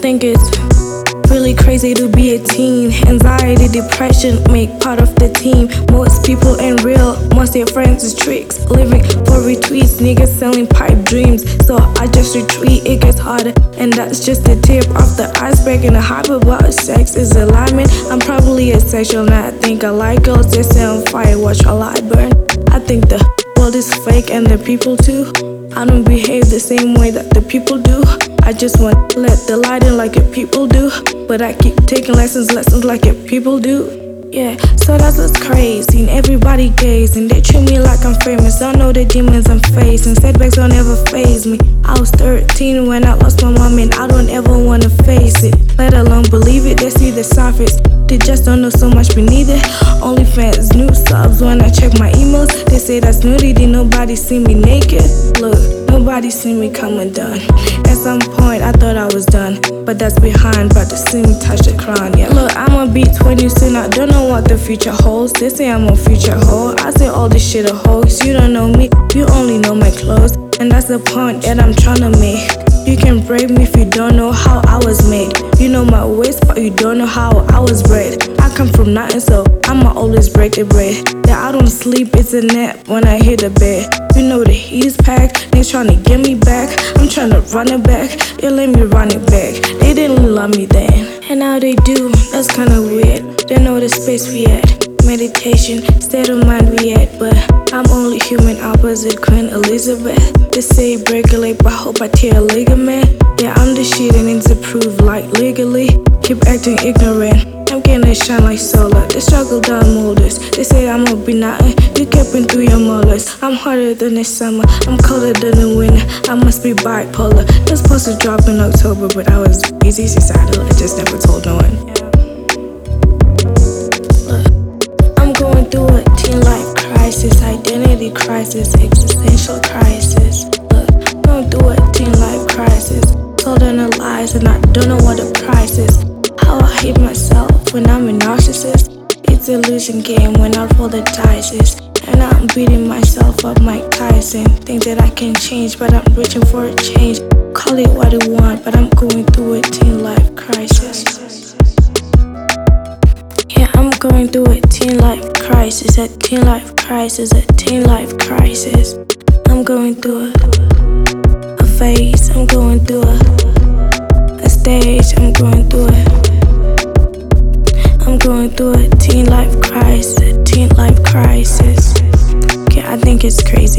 think it's really crazy to be a teen. Anxiety, depression make part of the team. Most people ain't real, most their friends is tricks. Living for retweets, niggas selling pipe dreams. So I just retweet, it gets harder. And that's just the tip of the iceberg. And the hype about sex is alignment. I'm probably asexual and I think I like girls. They say on fire, watch all I burn. I think the world is fake and the people too. I don't behave the same way that the people do. I just want to let the light in like it people do. But I keep taking lessons like it people do. Yeah, so that's what's crazy. And everybody gazing, they treat me like I'm famous. I know the demons I'm facing, setbacks don't ever faze me. I was 13 when I lost my mom and I don't ever wanna face it, let alone believe it. They see the surface, they just don't know so much beneath it. OnlyFans new subs when I check my emails. They say that's nudity, nobody see me naked. Look, nobody see me come undone. At some point I thought I was done, but that's behind, about to see me touch the crown. Yeah, look, I'ma be 20 soon, I don't know what the future holds. They say I'm a future hoe, I say all this shit a hoax. You don't know me, you only know my clothes. And that's the point that I'm tryna make. You can brave me if you don't know how I was made. You know my ways, but you don't know how I was bred. I come from nothing, so I'ma always break the bread. Yeah, I don't sleep, it's a nap when I hit the bed. You know the heat is packed, they tryna get me back. I'm tryna run it back, they let me run it back. They didn't love me then, and now they do, that's kinda weird. They know the space we at, meditation, state of mind we at. But I'm only human, opposite Queen Elizabeth. They say break a leg, but I hope I tear a ligament. Yeah, I'm the shit and it's approved like legally. Keep acting ignorant, I'm gonna shine like solar. The struggle done molders, they say I'ma be nothing. You keeping through your molars. I'm harder than the summer, I'm colder than the winter. I must be bipolar. It was supposed to drop in October, but I was busy suicidal, I just never told no one. I'm going through a teen life crisis, identity crisis, existential crisis. Look, I'm going through a teen life crisis. Told on the lies and I don't know what the price is. How I hate myself when I'm a narcissist. It's a losing game when I roll the dice. And I'm beating myself up, Mike Tyson. Think that I can change, but I'm reaching for a change. Call it what you want, but I'm going through a teen life crisis. Yeah, I'm going through a teen life crisis, a teen life crisis, a teen life crisis. I'm going through a phase, I'm going through a stage, I'm going through I'm going through a teen life crisis, a teen life crisis. Yeah, I think it's crazy.